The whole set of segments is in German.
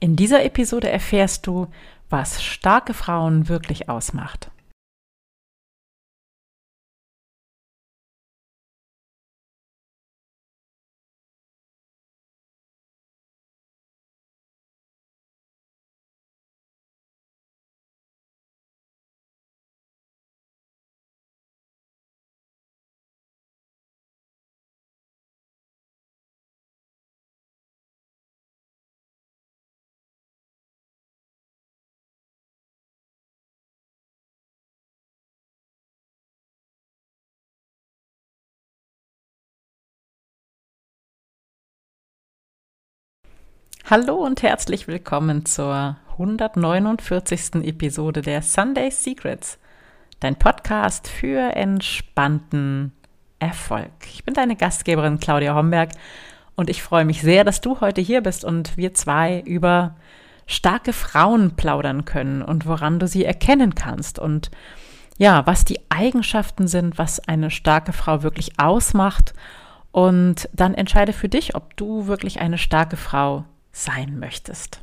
In dieser Episode erfährst du, was starke Frauen wirklich ausmacht. Hallo und herzlich willkommen zur 149. Episode der Sunday Secrets, dein Podcast für entspannten Erfolg. Ich bin deine Gastgeberin Claudia Homberg und ich freue mich sehr, dass du heute hier bist und wir zwei über starke Frauen plaudern können und woran du sie erkennen kannst und ja, was die Eigenschaften sind, was eine starke Frau wirklich ausmacht, und dann entscheide für dich, ob du wirklich eine starke Frau sein möchtest.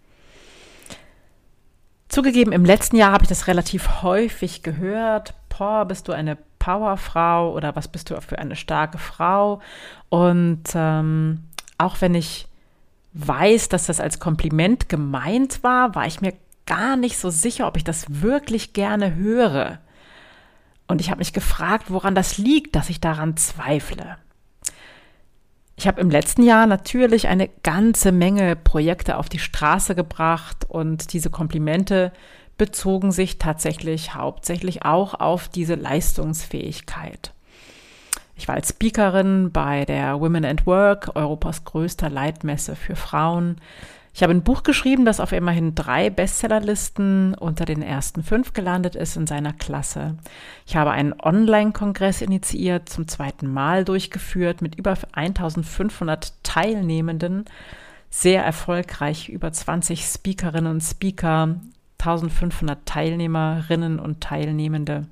Zugegeben, im letzten Jahr habe ich das relativ häufig gehört. Boah, bist du eine Powerfrau oder was bist du für eine starke Frau? Und auch wenn ich weiß, dass das als Kompliment gemeint war, war ich mir gar nicht so sicher, ob ich das wirklich gerne höre. Und ich habe mich gefragt, woran das liegt, dass ich daran zweifle. Ich habe im letzten Jahr natürlich eine ganze Menge Projekte auf die Straße gebracht und diese Komplimente bezogen sich tatsächlich hauptsächlich auch auf diese Leistungsfähigkeit. Ich war als Speakerin bei der Women at Work, Europas größter Leitmesse für Frauen. Ich habe ein Buch geschrieben, das auf immerhin 3 Bestsellerlisten unter den ersten 5 gelandet ist in seiner Klasse. Ich habe einen Online-Kongress initiiert, zum 2. Mal durchgeführt, mit über 1500 Teilnehmenden, sehr erfolgreich, über 20 Speakerinnen und Speaker, 1500 Teilnehmerinnen und Teilnehmende.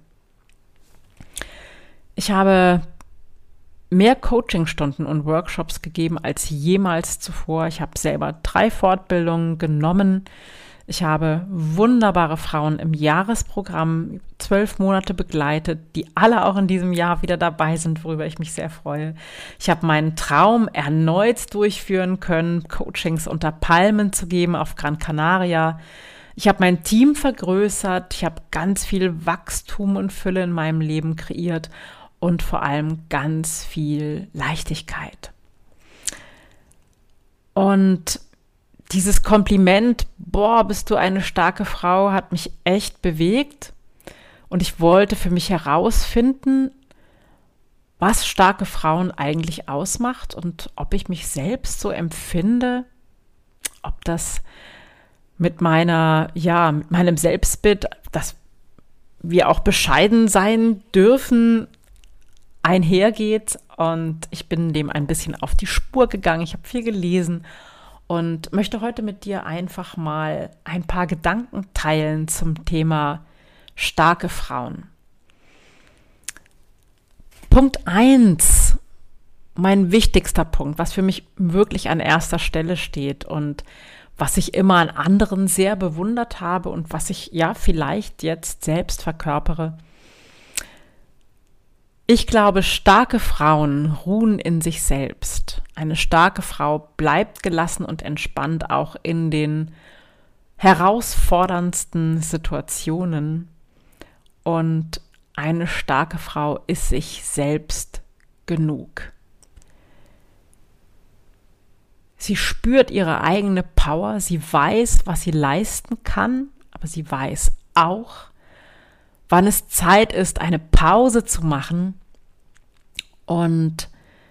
Ich habe mehr Coachingstunden und Workshops gegeben als jemals zuvor. Ich habe selber 3 Fortbildungen genommen. Ich habe wunderbare Frauen im Jahresprogramm 12 Monate begleitet, die alle auch in diesem Jahr wieder dabei sind, worüber ich mich sehr freue. Ich habe meinen Traum erneut durchführen können, Coachings unter Palmen zu geben auf Gran Canaria. Ich habe mein Team vergrößert. Ich habe ganz viel Wachstum und Fülle in meinem Leben kreiert. Und vor allem ganz viel Leichtigkeit. Und dieses Kompliment, boah, bist du eine starke Frau, hat mich echt bewegt. Und ich wollte für mich herausfinden, was starke Frauen eigentlich ausmacht und ob ich mich selbst so empfinde, ob das mit meinem Selbstbild, dass wir auch bescheiden sein dürfen, einhergeht, und ich bin dem ein bisschen auf die Spur gegangen. Ich habe viel gelesen und möchte heute mit dir einfach mal ein paar Gedanken teilen zum Thema starke Frauen. Punkt 1, mein wichtigster Punkt, was für mich wirklich an erster Stelle steht und was ich immer an anderen sehr bewundert habe und was ich ja vielleicht jetzt selbst verkörpere. Ich glaube, starke Frauen ruhen in sich selbst. Eine starke Frau bleibt gelassen und entspannt auch in den herausforderndsten Situationen. Und eine starke Frau ist sich selbst genug. Sie spürt ihre eigene Power, sie weiß, was sie leisten kann, aber sie weiß auch, wann es Zeit ist, eine Pause zu machen. Und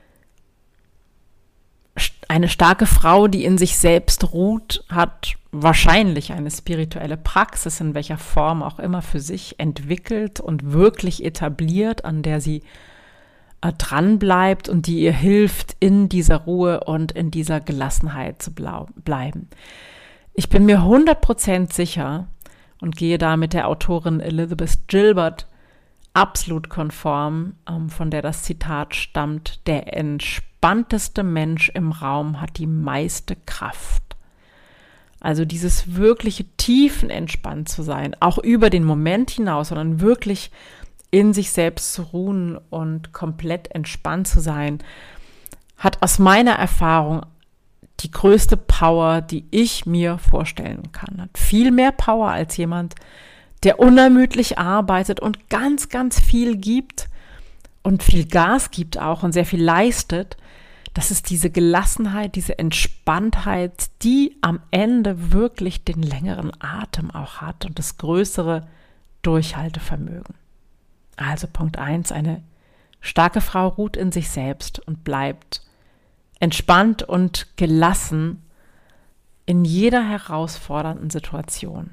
eine starke Frau, die in sich selbst ruht, hat wahrscheinlich eine spirituelle Praxis, in welcher Form auch immer, für sich entwickelt und wirklich etabliert, an der sie dran bleibt und die ihr hilft, in dieser Ruhe und in dieser Gelassenheit zu bleiben. Ich bin mir 100% sicher und gehe da mit der Autorin Elizabeth Gilbert absolut konform, von der das Zitat stammt: Der entspannteste Mensch im Raum hat die meiste Kraft. Also dieses wirkliche tiefenentspannt zu sein, auch über den Moment hinaus, sondern wirklich in sich selbst zu ruhen und komplett entspannt zu sein, hat aus meiner Erfahrung die größte Power, die ich mir vorstellen kann. Hat viel mehr Power als jemand, der unermüdlich arbeitet und ganz, ganz viel gibt und viel Gas gibt auch und sehr viel leistet. Das ist diese Gelassenheit, diese Entspanntheit, die am Ende wirklich den längeren Atem auch hat und das größere Durchhaltevermögen. Also Punkt 1, eine starke Frau ruht in sich selbst und bleibt entspannt und gelassen in jeder herausfordernden Situation.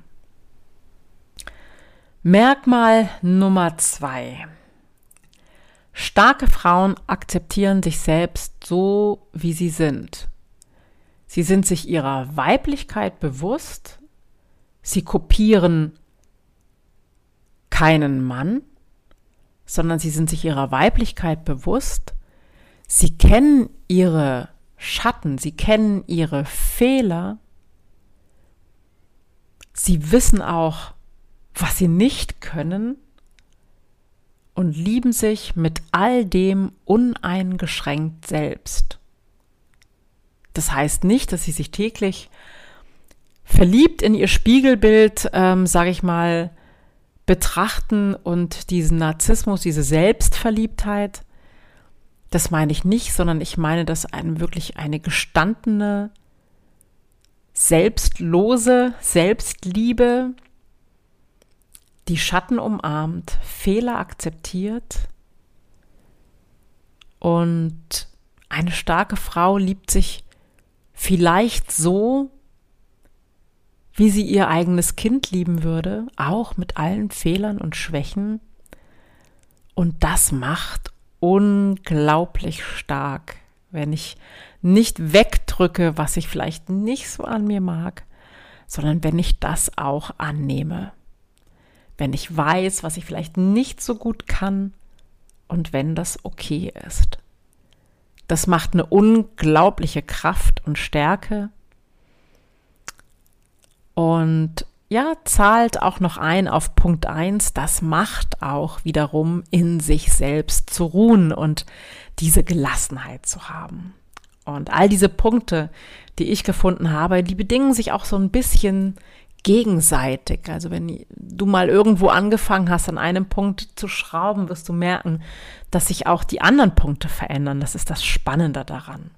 Merkmal Nummer 2. Starke Frauen akzeptieren sich selbst so, wie sie sind. Sie sind sich ihrer Weiblichkeit bewusst. Sie kopieren keinen Mann, sondern sie sind sich ihrer Weiblichkeit bewusst. Sie kennen ihre Schatten, sie kennen ihre Fehler. Sie wissen auch, was sie nicht können und lieben sich mit all dem uneingeschränkt selbst. Das heißt nicht, dass sie sich täglich verliebt in ihr Spiegelbild, sage ich mal, betrachten und diesen Narzissmus, diese Selbstverliebtheit, das meine ich nicht, sondern ich meine, dass wirklich eine gestandene, selbstlose Selbstliebe die Schatten umarmt, Fehler akzeptiert und eine starke Frau liebt sich vielleicht so, wie sie ihr eigenes Kind lieben würde, auch mit allen Fehlern und Schwächen. Und das macht unglaublich stark, wenn ich nicht wegdrücke, was ich vielleicht nicht so an mir mag, sondern wenn ich das auch annehme. Wenn ich weiß, was ich vielleicht nicht so gut kann und wenn das okay ist. Das macht eine unglaubliche Kraft und Stärke und ja, zahlt auch noch ein auf Punkt 1, das macht auch wiederum in sich selbst zu ruhen und diese Gelassenheit zu haben. Und all diese Punkte, die ich gefunden habe, die bedingen sich auch so ein bisschen gegenseitig. Also wenn du mal irgendwo angefangen hast, an einem Punkt zu schrauben, wirst du merken, dass sich auch die anderen Punkte verändern. Das ist das Spannende daran.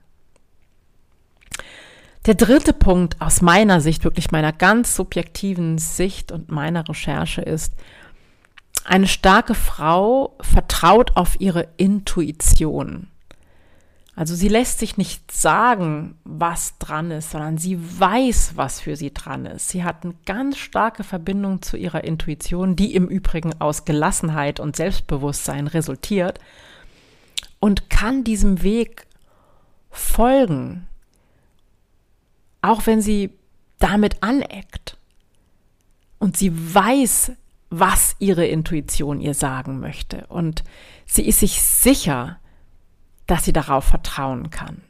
Der dritte Punkt aus meiner Sicht, wirklich meiner ganz subjektiven Sicht und meiner Recherche ist, eine starke Frau vertraut auf ihre Intuition. Also sie lässt sich nicht sagen, was dran ist, sondern sie weiß, was für sie dran ist. Sie hat eine ganz starke Verbindung zu ihrer Intuition, die im Übrigen aus Gelassenheit und Selbstbewusstsein resultiert und kann diesem Weg folgen, auch wenn sie damit aneckt. Und sie weiß, was ihre Intuition ihr sagen möchte. Und sie ist sich sicher, dass sie darauf vertrauen kann.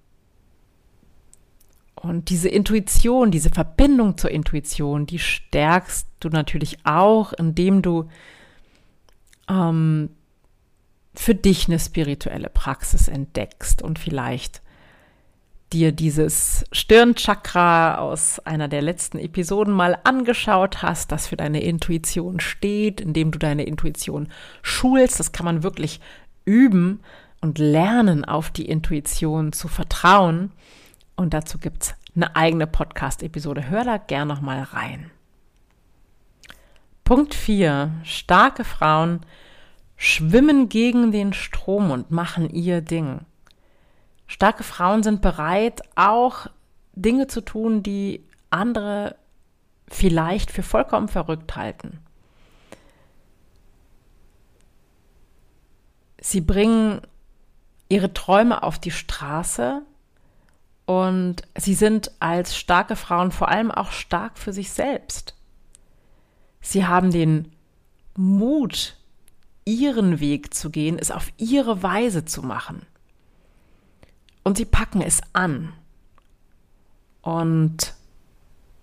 Und diese Intuition, diese Verbindung zur Intuition, die stärkst du natürlich auch, indem du für dich eine spirituelle Praxis entdeckst und vielleicht dir dieses Stirnchakra aus einer der letzten Episoden mal angeschaut hast, das für deine Intuition steht, indem du deine Intuition schulst. Das kann man wirklich üben und lernen, auf die Intuition zu vertrauen. Und dazu gibt es eine eigene Podcast-Episode. Hör da gern noch mal rein. Punkt 4. Starke Frauen schwimmen gegen den Strom und machen ihr Ding. Starke Frauen sind bereit, auch Dinge zu tun, die andere vielleicht für vollkommen verrückt halten. Sie bringen ihre Träume auf die Straße und sie sind als starke Frauen vor allem auch stark für sich selbst. Sie haben den Mut, ihren Weg zu gehen, es auf ihre Weise zu machen. Und sie packen es an. Und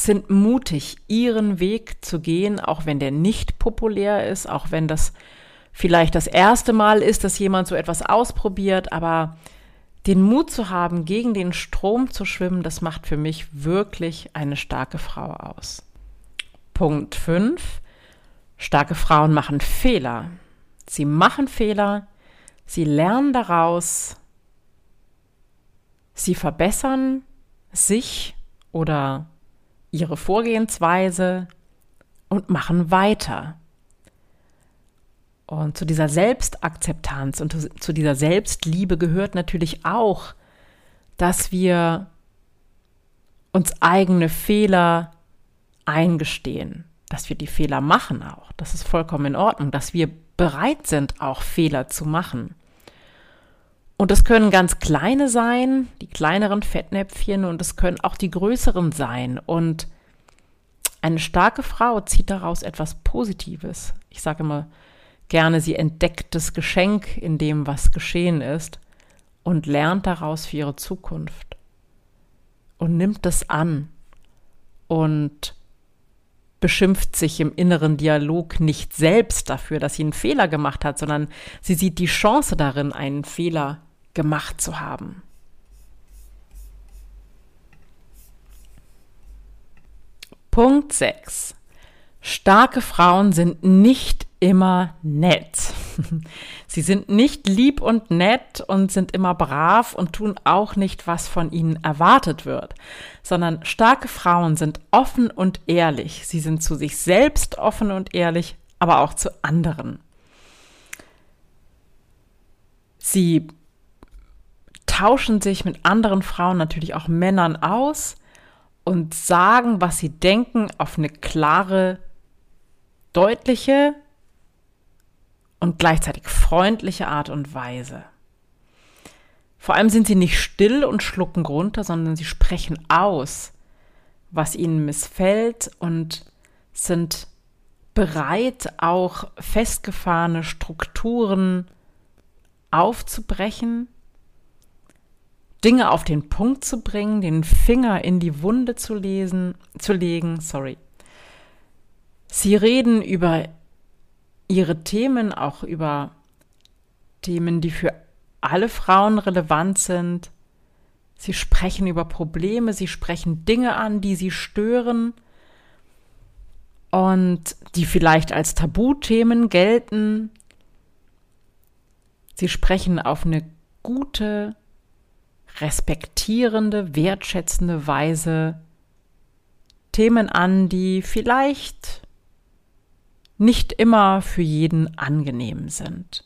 sind mutig, ihren Weg zu gehen, auch wenn der nicht populär ist, auch wenn das vielleicht das erste Mal ist, dass jemand so etwas ausprobiert, aber den Mut zu haben, gegen den Strom zu schwimmen, das macht für mich wirklich eine starke Frau aus. Punkt 5. Starke Frauen machen Fehler. Sie machen Fehler, sie lernen daraus, sie verbessern sich oder ihre Vorgehensweise und machen weiter. Und zu dieser Selbstakzeptanz und zu dieser Selbstliebe gehört natürlich auch, dass wir uns eigene Fehler eingestehen, dass wir die Fehler machen auch. Das ist vollkommen in Ordnung, dass wir bereit sind, auch Fehler zu machen. Und das können ganz kleine sein, die kleineren Fettnäpfchen, und es können auch die größeren sein. Und eine starke Frau zieht daraus etwas Positives. Ich sage immer gerne, sie entdeckt das Geschenk in dem, was geschehen ist, und lernt daraus für ihre Zukunft. Und nimmt es an und beschimpft sich im inneren Dialog nicht selbst dafür, dass sie einen Fehler gemacht hat, sondern sie sieht die Chance darin, einen Fehler gemacht zu haben. Punkt 6. Starke Frauen sind nicht immer nett. Sie sind nicht lieb und nett und sind immer brav und tun auch nicht, was von ihnen erwartet wird, sondern starke Frauen sind offen und ehrlich. Sie sind zu sich selbst offen und ehrlich, aber auch zu anderen. Sie tauschen sich mit anderen Frauen, natürlich auch Männern, aus und sagen, was sie denken, auf eine klare, deutliche und gleichzeitig freundliche Art und Weise. Vor allem sind sie nicht still und schlucken runter, sondern sie sprechen aus, was ihnen missfällt, und sind bereit, auch festgefahrene Strukturen aufzubrechen, Dinge auf den Punkt zu bringen, den Finger in die Wunde zu legen. Sie reden über ihre Themen, auch über Themen, die für alle Frauen relevant sind. Sie sprechen über Probleme, sie sprechen Dinge an, die sie stören und die vielleicht als Tabuthemen gelten. Sie sprechen auf eine gute, respektierende, wertschätzende Weise Themen an, die vielleicht nicht immer für jeden angenehm sind.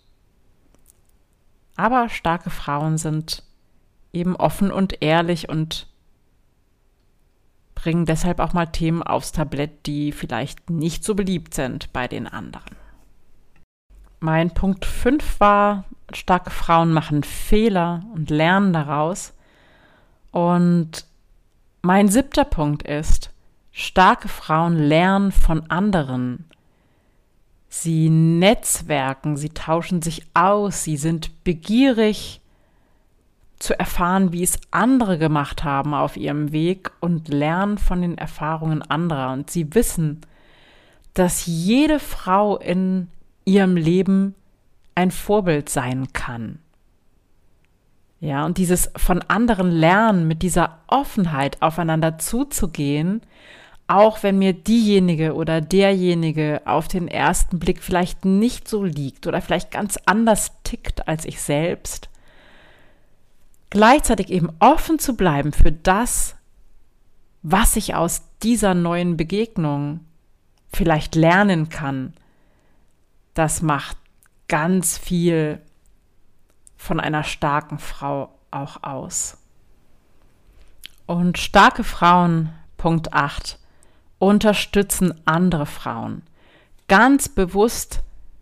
Aber starke Frauen sind eben offen und ehrlich und bringen deshalb auch mal Themen aufs Tablett, die vielleicht nicht so beliebt sind bei den anderen. Mein Punkt 5 war, starke Frauen machen Fehler und lernen daraus. Und mein 7. Punkt ist, starke Frauen lernen von anderen. Sie netzwerken, sie tauschen sich aus, sie sind begierig zu erfahren, wie es andere gemacht haben auf ihrem Weg, und lernen von den Erfahrungen anderer. Und sie wissen, dass jede Frau in ihrem Leben ein Vorbild sein kann. Ja, und dieses von anderen Lernen, mit dieser Offenheit aufeinander zuzugehen, auch wenn mir diejenige oder derjenige auf den ersten Blick vielleicht nicht so liegt oder vielleicht ganz anders tickt als ich selbst, gleichzeitig eben offen zu bleiben für das, was ich aus dieser neuen Begegnung vielleicht lernen kann, das macht ganz viel von einer starken Frau auch aus. Und starke Frauen, Punkt 8, unterstützen andere Frauen. Ganz bewusst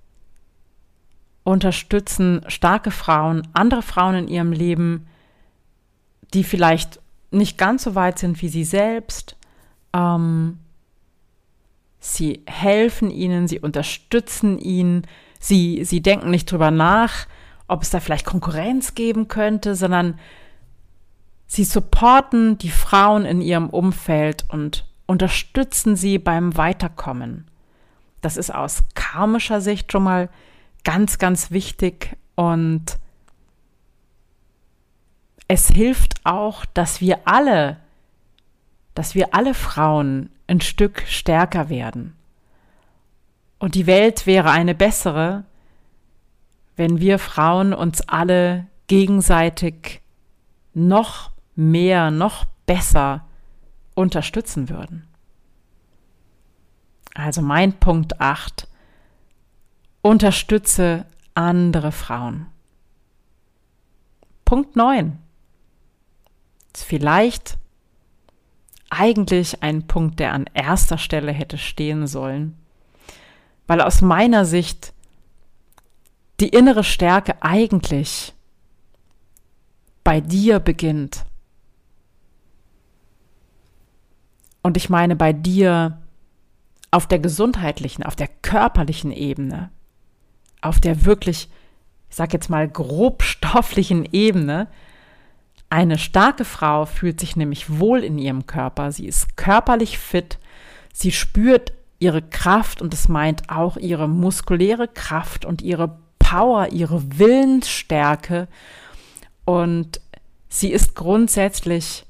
unterstützen starke Frauen andere Frauen in ihrem Leben, die vielleicht nicht ganz so weit sind wie sie selbst. Sie helfen ihnen, sie unterstützen ihn, sie denken nicht drüber nach, ob es da vielleicht Konkurrenz geben könnte, sondern sie supporten die Frauen in ihrem Umfeld und unterstützen sie beim Weiterkommen. Das ist aus karmischer Sicht schon mal ganz, ganz wichtig und es hilft auch, dass wir alle Frauen ein Stück stärker werden. Und die Welt wäre eine bessere, wenn wir Frauen uns alle gegenseitig noch mehr, noch besser unterstützen würden. Also mein Punkt 8, unterstütze andere Frauen. Punkt 9, ist vielleicht eigentlich ein Punkt, der an erster Stelle hätte stehen sollen, weil aus meiner Sicht die innere Stärke eigentlich bei dir beginnt. Und ich meine bei dir auf der gesundheitlichen, auf der körperlichen Ebene, auf der wirklich, ich sag jetzt mal grobstofflichen Ebene. Eine starke Frau fühlt sich nämlich wohl in ihrem Körper. Sie ist körperlich fit, sie spürt ihre Kraft und es meint auch ihre muskuläre Kraft und ihre Power, ihre Willensstärke und sie ist grundsätzlich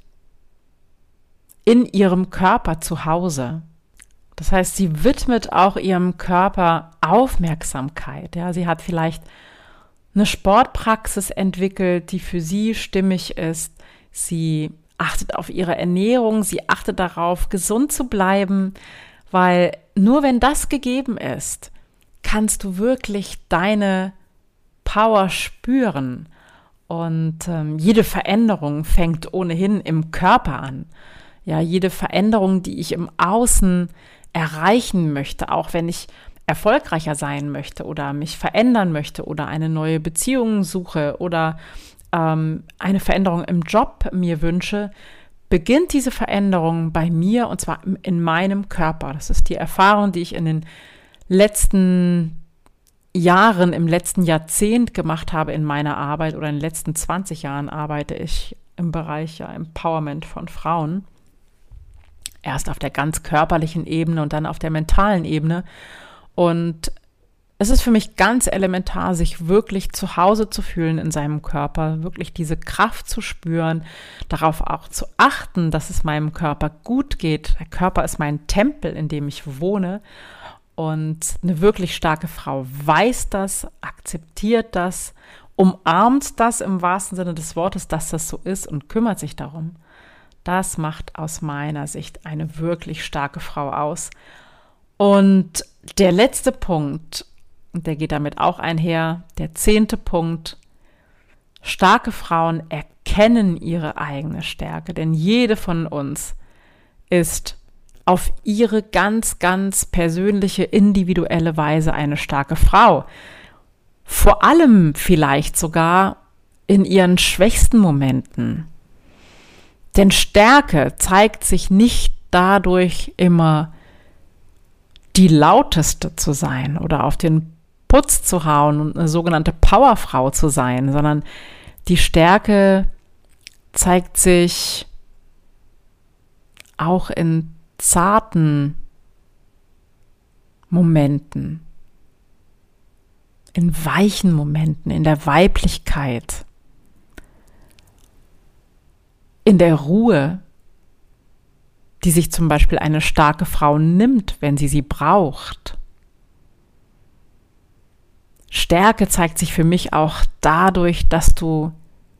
in ihrem Körper zu Hause. Das heißt, sie widmet auch ihrem Körper Aufmerksamkeit. Ja, sie hat vielleicht eine Sportpraxis entwickelt, die für sie stimmig ist. Sie achtet auf ihre Ernährung, sie achtet darauf, gesund zu bleiben, weil nur wenn das gegeben ist, kannst du wirklich deine Power spüren. Und jede Veränderung fängt ohnehin im Körper an. Ja, jede Veränderung, die ich im Außen erreichen möchte, auch wenn ich erfolgreicher sein möchte oder mich verändern möchte oder eine neue Beziehung suche oder eine Veränderung im Job mir wünsche, beginnt diese Veränderung bei mir und zwar in meinem Körper. Das ist die Erfahrung, die ich in den letzten Jahren, im letzten Jahrzehnt gemacht habe in meiner Arbeit oder in den letzten 20 Jahren arbeite ich im Bereich Empowerment von Frauen. Erst auf der ganz körperlichen Ebene und dann auf der mentalen Ebene. Und es ist für mich ganz elementar, sich wirklich zu Hause zu fühlen in seinem Körper, wirklich diese Kraft zu spüren, darauf auch zu achten, dass es meinem Körper gut geht. Der Körper ist mein Tempel, in dem ich wohne. Und eine wirklich starke Frau weiß das, akzeptiert das, umarmt das im wahrsten Sinne des Wortes, dass das so ist und kümmert sich darum. Das macht aus meiner Sicht eine wirklich starke Frau aus. Und der letzte Punkt, und der geht damit auch einher, der 10. Punkt, starke Frauen erkennen ihre eigene Stärke, denn jede von uns ist auf ihre ganz, ganz persönliche, individuelle Weise eine starke Frau. Vor allem vielleicht sogar in ihren schwächsten Momenten. Denn Stärke zeigt sich nicht dadurch immer die lauteste zu sein oder auf den Putz zu hauen und eine sogenannte Powerfrau zu sein, sondern die Stärke zeigt sich auch in zarten Momenten, in weichen Momenten, in der Weiblichkeit, in der Ruhe, die sich zum Beispiel eine starke Frau nimmt, wenn sie braucht. Stärke zeigt sich für mich auch dadurch, dass du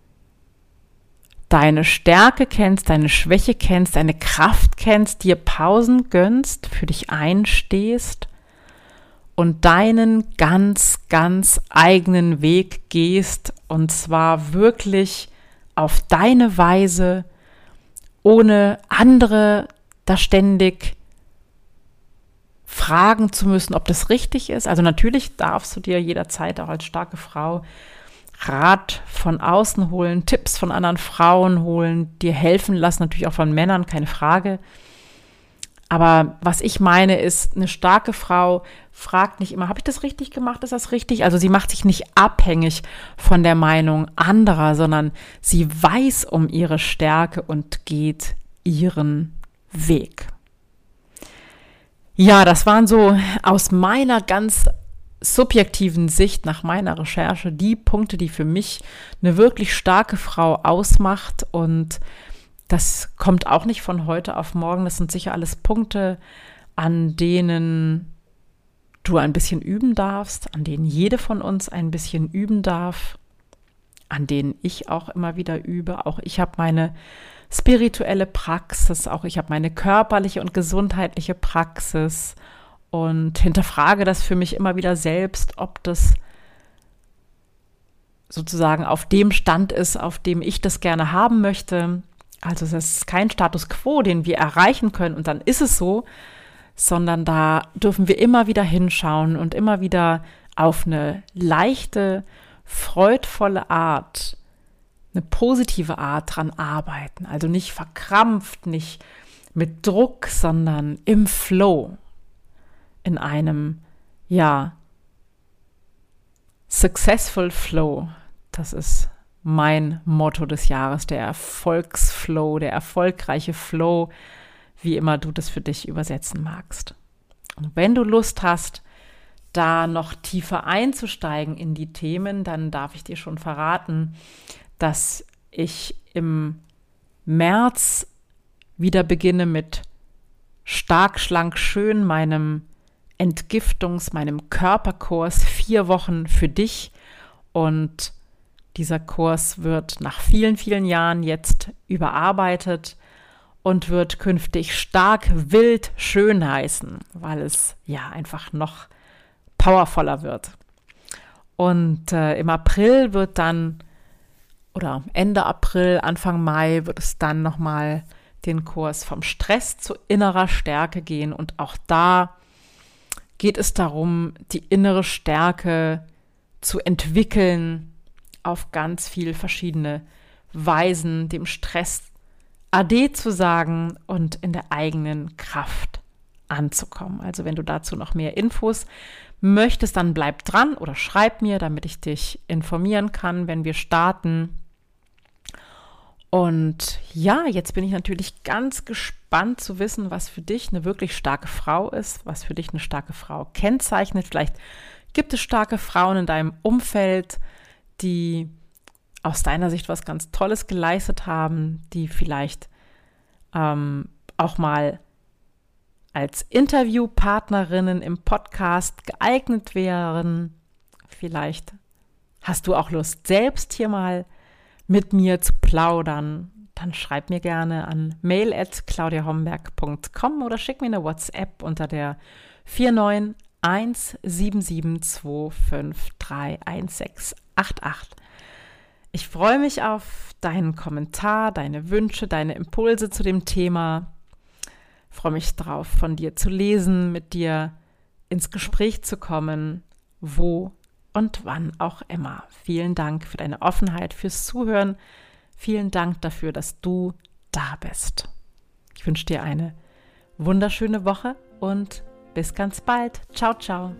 deine Stärke kennst, deine Schwäche kennst, deine Kraft kennst, dir Pausen gönnst, für dich einstehst und deinen ganz, ganz eigenen Weg gehst und zwar wirklich auf deine Weise, ohne andere da ständig fragen zu müssen, ob das richtig ist. Also natürlich darfst du dir jederzeit auch als starke Frau Rat von außen holen, Tipps von anderen Frauen holen, dir helfen lassen, natürlich auch von Männern, keine Frage. Aber was ich meine ist, eine starke Frau fragt nicht immer, habe ich das richtig gemacht, ist das richtig? Also sie macht sich nicht abhängig von der Meinung anderer, sondern sie weiß um ihre Stärke und geht ihren Weg. Ja, das waren so aus meiner ganz subjektiven Sicht nach meiner Recherche die Punkte, die für mich eine wirklich starke Frau ausmacht. Und das kommt auch nicht von heute auf morgen. Das sind sicher alles Punkte, an denen du ein bisschen üben darfst, an denen jede von uns ein bisschen üben darf, an denen ich auch immer wieder übe. Auch ich habe meine spirituelle Praxis, auch ich habe meine körperliche und gesundheitliche Praxis und hinterfrage das für mich immer wieder selbst, ob das sozusagen auf dem Stand ist, auf dem ich das gerne haben möchte. Also es ist kein Status quo, den wir erreichen können und dann ist es so, sondern da dürfen wir immer wieder hinschauen und immer wieder auf eine leichte, freudvolle Art, eine positive Art dran arbeiten. Also nicht verkrampft, nicht mit Druck, sondern im Flow, in einem, ja, successful Flow. Das ist mein Motto des Jahres, der Erfolgsflow, der erfolgreiche Flow, wie immer du das für dich übersetzen magst. Und wenn du Lust hast, da noch tiefer einzusteigen in die Themen, dann darf ich dir schon verraten, dass ich im März wieder beginne mit Stark, Schlank, Schön, meinem meinem Körperkurs, 4 Wochen für dich. Und dieser Kurs wird nach vielen, vielen Jahren jetzt überarbeitet und wird künftig Stark, Wild, Schön heißen, weil es ja einfach noch powervoller wird. Und im April wird dann, oder Ende April, Anfang Mai, wird es dann nochmal den Kurs vom Stress zu innerer Stärke gehen. Und auch da geht es darum, die innere Stärke zu entwickeln auf ganz viele verschiedene Weisen, dem Stress Ade zu sagen und in der eigenen Kraft anzukommen. Also wenn du dazu noch mehr Infos möchtest, dann bleib dran oder schreib mir, damit ich dich informieren kann, wenn wir starten. Und ja, jetzt bin ich natürlich ganz gespannt zu wissen, was für dich eine wirklich starke Frau ist, was für dich eine starke Frau kennzeichnet. Vielleicht gibt es starke Frauen in deinem Umfeld, die aus deiner Sicht was ganz Tolles geleistet haben, die vielleicht auch mal als Interviewpartnerinnen im Podcast geeignet wären. Vielleicht hast du auch Lust, selbst hier mal mit mir zu plaudern. Dann schreib mir gerne an mail@claudiahomberg.com oder schick mir eine WhatsApp unter der 4917725531688. Ich freue mich auf deinen Kommentar, deine Wünsche, deine Impulse zu dem Thema. Ich freue mich darauf, von dir zu lesen, mit dir ins Gespräch zu kommen, wo und wann auch immer. Vielen Dank für deine Offenheit, fürs Zuhören. Vielen Dank dafür, dass du da bist. Ich wünsche dir eine wunderschöne Woche und bis ganz bald. Ciao, ciao.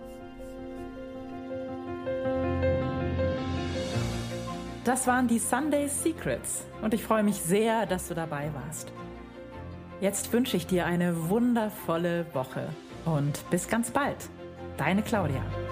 Das waren die Sunday Secrets und ich freue mich sehr, dass du dabei warst. Jetzt wünsche ich dir eine wundervolle Woche und bis ganz bald. Deine Claudia.